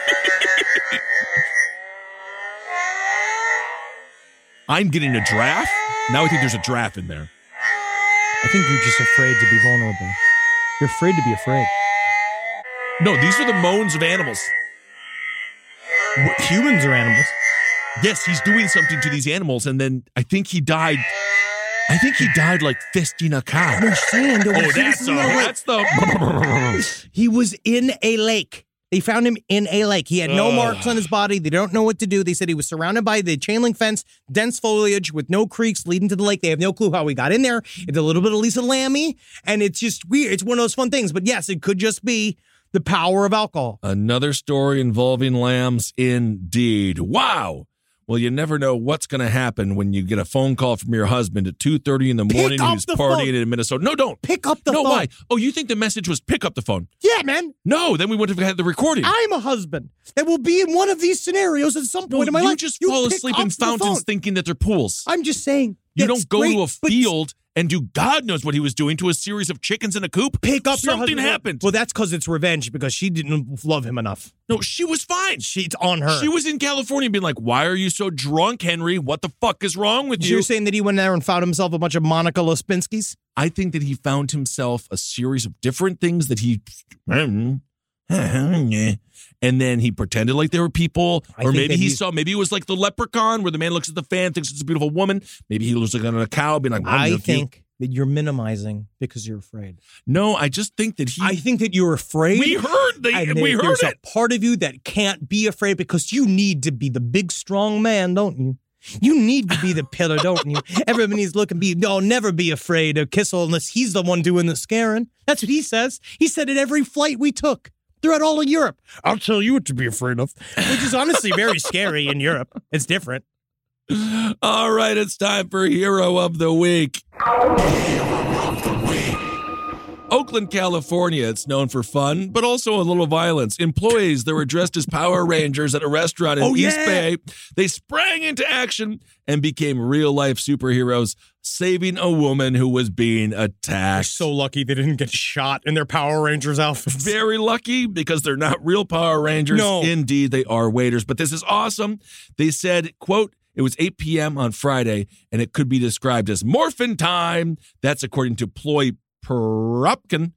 I'm getting a giraffe. Now I think there's a giraffe in there. I think you're just afraid to be vulnerable. You're afraid to be afraid. No, these are the moans of animals. What, humans or animals? Yes, he's doing something to these animals, and then I think he died. I think he died like fisting a cow. I understand. That's the... He was in a lake. They found him in a lake. He had no marks on his body. They don't know what to do. They said he was surrounded by the chain link fence, dense foliage with no creeks leading to the lake. They have no clue how he got in there. It's a little bit of Lisa Lammy, and it's just weird. It's one of those fun things. But yes, it could just be the power of alcohol. Another story involving lambs indeed. Wow. Well, you never know what's going to happen when you get a phone call from your husband at 2:30 in the morning and he's partying in Minnesota. No, don't. Pick up the phone. No, why? Oh, you think the message was pick up the phone? Yeah, man. No, then we wouldn't have had the recording. I'm a husband that will be in one of these scenarios at some point in my life. You just fall asleep in fountains thinking that they're pools. I'm just saying. You don't go to a field and do God knows what he was doing to a series of chickens in a coop. Pick up Something happened. Well, that's because it's revenge because she didn't love him enough. No, she was fine. It's on her. She was in California being like, why are you so drunk, Henry? What the fuck is wrong with you? You're saying that he went there and found himself a bunch of Monica Lewinsky's? I think that he found himself a series of different things that he... And then he pretended like they were people, or maybe maybe it was like the leprechaun where the man looks at the fan, thinks it's a beautiful woman. Maybe he was looking at a cow, being like, I think that you're minimizing because you're afraid. No, I just think that I think that you're afraid. We heard there's it. A part of you that can't be afraid because you need to be the big, strong man, don't you? You need to be the pillar, don't you? Everybody's looking, never be afraid of Kissel unless he's the one doing the scaring. That's what he says. He said it every flight we took. Throughout all of Europe. I'll tell you what to be afraid of. Which is honestly very scary in Europe. It's different. All right, it's time for Hero of the Week. Oakland, California, it's known for fun, but also a little violence. Employees that were dressed as Power Rangers at a restaurant in East Bay, they sprang into action and became real-life superheroes, saving a woman who was being attacked. They're so lucky they didn't get shot in their Power Rangers outfits. Very lucky because they're not real Power Rangers. No. Indeed, they are waiters. But this is awesome. They said, quote, it was 8 p.m. on Friday, and it could be described as morphin' time. That's according to Ploy Puropkin.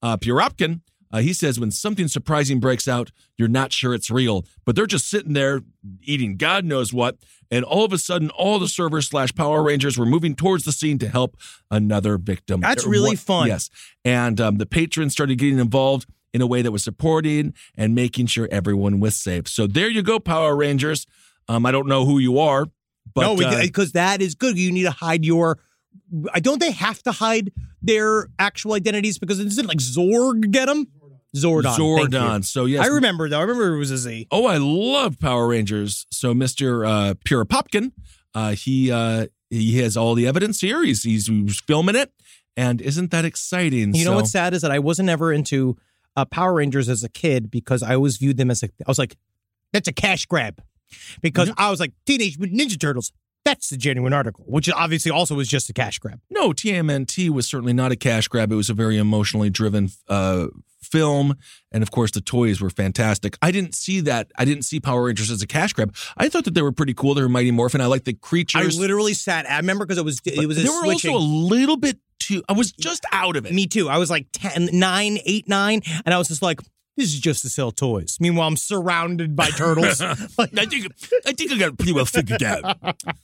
He says when something surprising breaks out, you're not sure it's real, but they're just sitting there eating God knows what, and all of a sudden, all the servers / Power Rangers were moving towards the scene to help another victim. That's really fun. Yes, and the patrons started getting involved in a way that was supporting and making sure everyone was safe. So there you go, Power Rangers. I don't know who you are, but no, because that is good. You need to hide your. Don't they have to hide their actual identities because isn't like Zorg get them? Zordon. So yes, I remember though. I remember it was a Z. Oh, I love Power Rangers. So Mr. Puropkin, he has all the evidence here. He's filming it, and isn't that exciting? You know what's sad is that I wasn't ever into Power Rangers as a kid because I always viewed them as I was like, that's a cash grab, because I was like Teenage Mutant Ninja Turtles. That's the genuine article, which obviously also was just a cash grab. No, TMNT was certainly not a cash grab. It was a very emotionally driven film. And of course, the toys were fantastic. I didn't see that. I didn't see Power Rangers as a cash grab. I thought that they were pretty cool. They were Mighty Morphin. I liked the creatures. I literally sat. I remember because it was. They were also a little bit too. I was just out of it. Me too. I was like 8, 9, and I was just like, this is just to sell toys. Meanwhile, I'm surrounded by turtles. I think I got it pretty well figured out.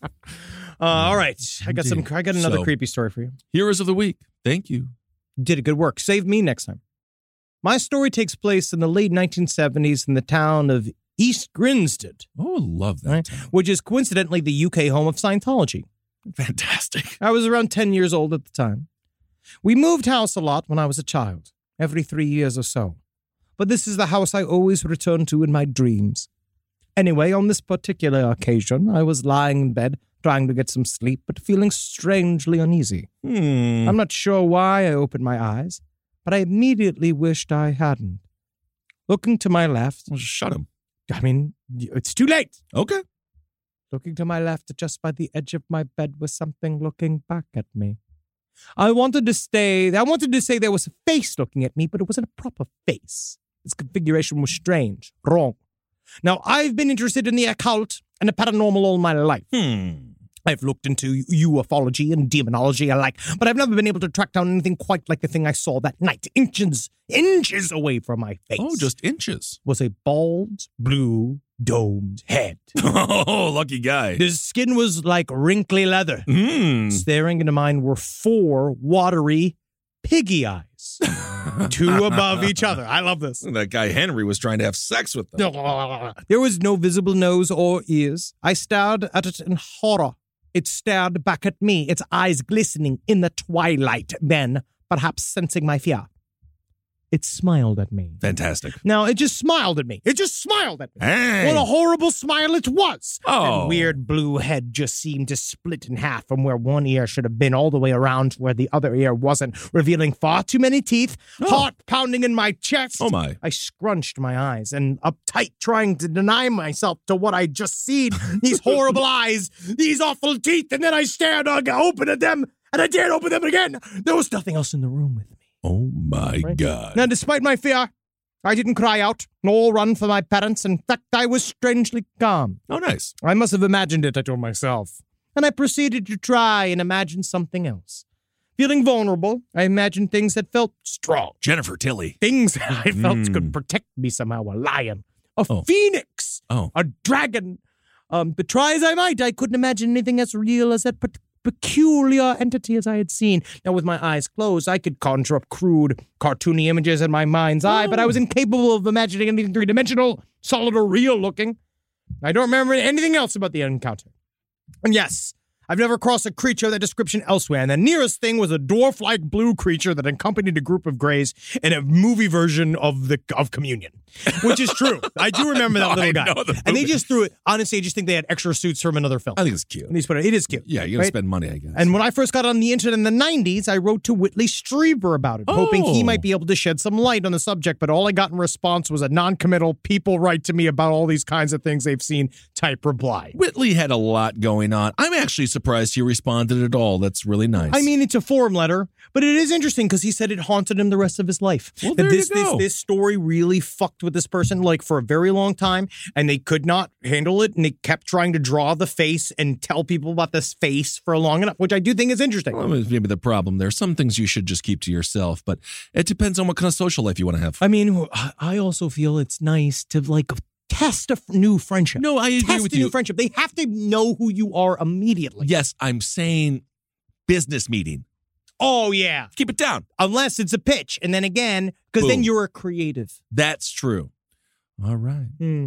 All right, I got another creepy story for you. Heroes of the Week. Thank you. Did a good work. Save me next time. My story takes place in the late 1970s in the town of East Grinstead. Oh, love that town. Which is coincidentally the UK home of Scientology. Fantastic. I was around 10 years old at the time. We moved house a lot when I was a child, every 3 years or so. But this is the house I always return to in my dreams. Anyway, on this particular occasion, I was lying in bed, trying to get some sleep, but feeling strangely uneasy. I'm not sure why I opened my eyes, but I immediately wished I hadn't. Looking to my left... Well, shut him. I mean, it's too late. Okay. Looking to my left, just by the edge of my bed, was something looking back at me. I wanted to say there was a face looking at me, but it wasn't a proper face. Its configuration was strange, wrong. Now, I've been interested in the occult and the paranormal all my life. I've looked into ufology and demonology alike, but I've never been able to track down anything quite like the thing I saw that night, inches away from my face. Oh, just inches. Was a bald, blue, domed head. Oh, lucky guy. His skin was like wrinkly leather. Staring into mine were 4 watery piggy eyes. 2 above each other. I love this. That guy Henry was trying to have sex with them. There was no visible nose or ears. I stared at it in horror. It stared back at me, its eyes glistening in the twilight. Then, perhaps sensing my fear, it smiled at me. Fantastic. Now, it just smiled at me. It just smiled at me. Hey. What a horrible smile it was. Oh. That weird blue head just seemed to split in half from where one ear should have been all the way around to where the other ear wasn't, revealing far too many teeth, heart pounding in my chest. Oh, my. I scrunched my eyes and uptight, trying to deny myself to what I just seen. These horrible eyes, these awful teeth, and then I stared open at them, and I dared open them again. There was nothing else in the room with me. Oh, my God. Now, despite my fear, I didn't cry out, nor run for my parents. In fact, I was strangely calm. Oh, nice. I must have imagined it, I told myself. And I proceeded to try and imagine something else. Feeling vulnerable, I imagined things that felt strong. Jennifer Tilly. Things that I felt could protect me somehow. A lion, a phoenix, a dragon. But try as I might, I couldn't imagine anything as real as that peculiar entity as I had seen. Now, with my eyes closed, I could conjure up crude, cartoony images in my mind's eye, but I was incapable of imagining anything three-dimensional, solid, or real-looking. I don't remember anything else about the encounter. And yes, I've never crossed a creature of that description elsewhere, and the nearest thing was a dwarf-like blue creature that accompanied a group of Greys in a movie version of Communion, which is true. I do remember that little guy. And they just threw it. Honestly, I just think they had extra suits from another film. I think it's cute. And it is cute. Yeah, you gotta spend money, I guess. And when I first got on the internet in the 90s, I wrote to Whitley Strieber about it, hoping he might be able to shed some light on the subject, but all I got in response was a non-committal, people write to me about all these kinds of things they've seen type reply. Whitley had a lot going on. I'm actually surprised he responded at all. That's really nice. I mean, it's a form letter, but it is interesting because he said it haunted him the rest of his life. Well, there you go. This story really fucked with this person like for a very long time, and they could not handle it, and they kept trying to draw the face and tell people about this face for long enough, which I do think is interesting. Well, maybe the problem there. Some things you should just keep to yourself, but it depends on what kind of social life you want to have. I mean, I also feel it's nice to test a new friendship. No, I agree with you. New friendship. They have to know who you are immediately. Yes, I'm saying business meeting. Oh, yeah. Keep it down. Unless it's a pitch. And then again, because then you're a creative. That's true. All right.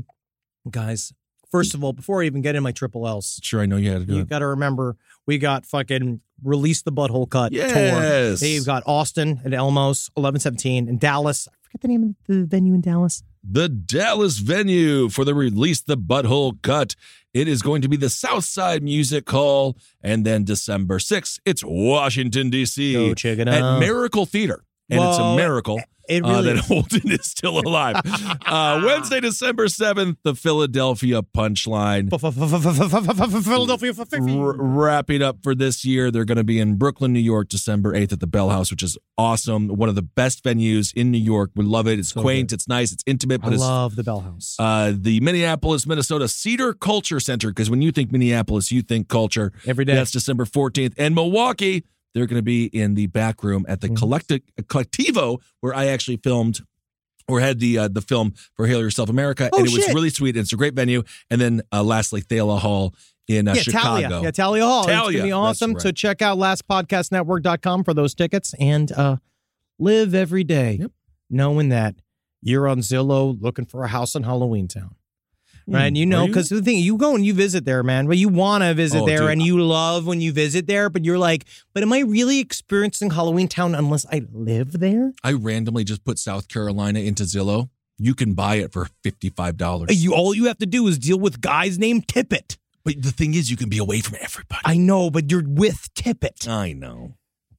Guys, first of all, before I even get in my triple L's. Sure, I know you had to do it. You got to remember, we got fucking Release the Butthole Cut tour. They've got Austin at Elmos, 11/17, and Dallas. I forget the name of the venue in Dallas. The Dallas venue for the Release the Butthole Cut. It is going to be the Southside Music Hall. And then December 6th, it's Washington, D.C. Go check it at out. Miracle Theater. And it's a miracle that Holden is still alive. Wednesday, December 7th, the Philadelphia Punchline. Philadelphia. Wrapping up for this year. They're going to be in Brooklyn, New York, December 8th at the Bell House, which is awesome. One of the best venues in New York. We love it. It's so quaint. Good. It's nice. It's intimate. But I love the Bell House. The Minneapolis, Minnesota Cedar Culture Center, because when you think Minneapolis, you think culture. Every day. That's December 14th. And Milwaukee, they're going to be in the back room at the Collectivo, where I actually filmed or had the film for Hail Yourself America. And it was really sweet. And it's a great venue. And then lastly, Thalia Hall in Chicago. Thalia Hall. Thalia. It's going to be awesome. Right. So check out lastpodcastnetwork.com for those tickets and live every day knowing that you're on Zillow looking for a house in Halloween Town. Right, and because the thing, you go and you visit there, man, but you want to visit there, and you love when you visit there, but you're like, but am I really experiencing Halloween Town unless I live there? I randomly just put South Carolina into Zillow. You can buy it for $55. All you have to do is deal with guys named Tippett. But the thing is, you can be away from everybody. I know, but you're with Tippett. I know.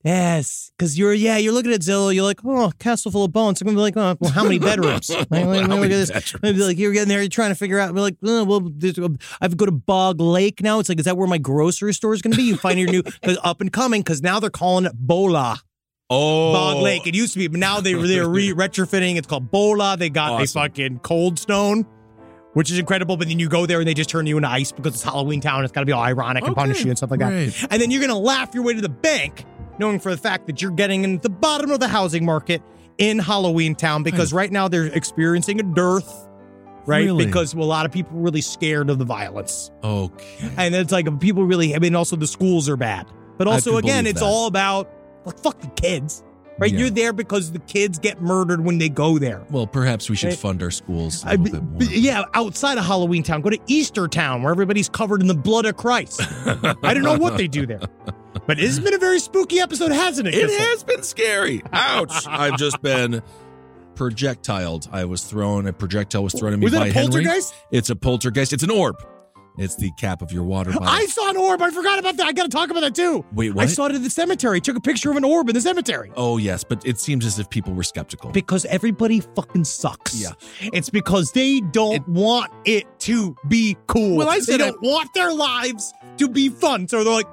Yes, because you're looking at Zillow, you're like, oh, castle full of bones. I'm going to be like, oh, well, how many bedrooms? Look at this. Maybe like you're getting there, you're trying to figure out, like, oh, well, I have to go to Bog Lake now. It's like, is that where my grocery store is going to be? You find your new, up and coming, because now they're calling it Bola. Oh. Bog Lake. It used to be, but now they're retrofitting. It's called Bola. They got a fucking Cold Stone, which is incredible, but then you go there and they just turn you into ice because it's Halloween Town. It's got to be all ironic and punish you and stuff like that. And then you're going to laugh your way to the bank, knowing for the fact that you're getting into the bottom of the housing market in Halloween Town, because right now they're experiencing a dearth, right? Really? Because a lot of people are really scared of the violence. Okay. And it's like people really, I mean, also the schools are bad. But also, again, it's all about, like, fuck the kids. Right, you're there because the kids get murdered when they go there. Well, perhaps we should fund our schools a little bit more. Yeah, outside of Halloween Town, go to Easter Town where everybody's covered in the blood of Christ. I don't know what they do there, but it's been a very spooky episode, hasn't it? It has been scary. Ouch! I've just been projectiled. A projectile was thrown at me by Henry. Was it a poltergeist? It's a poltergeist. It's an orb. It's the cap of your water bottle. I saw an orb. I forgot about that. I got to talk about that too. Wait, what? I saw it at the cemetery. Took a picture of an orb in the cemetery. Oh, yes, but it seems as if people were skeptical. Because everybody fucking sucks. Yeah. It's because they don't want it to be cool. Well, they don't want their lives to be fun. So they're like,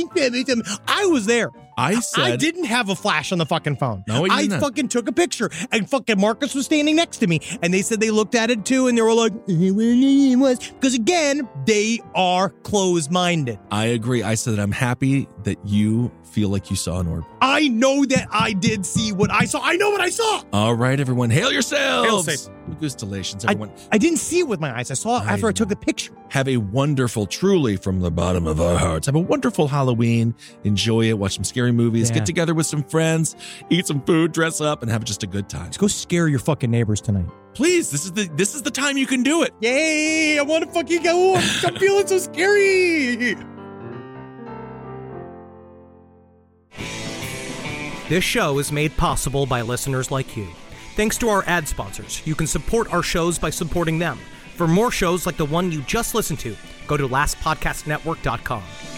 I was there. I didn't have a flash on the fucking phone. No, I fucking took a picture, and fucking Marcus was standing next to me, and they said they looked at it too, and they were like, because again, they are closed-minded. I agree. I said that I'm happy that you feel like you saw an orb. I know that I did see what I saw. I know what I saw. All right, everyone, hail yourselves. Hail Congratulations, everyone. I didn't see it with my eyes. I saw it after I took the picture. Have a wonderful, truly from the bottom of our hearts, have a wonderful Halloween. Enjoy it. Watch some scary movies. Yeah. Get together with some friends. Eat some food. Dress up and have just a good time. Let's go scare your fucking neighbors tonight. Please, this is the time you can do it. Yay! I want to fucking go. I'm feeling so scary. This show is made possible by listeners like you. Thanks to our ad sponsors, you can support our shows by supporting them. For more shows like the one you just listened to, go to lastpodcastnetwork.com.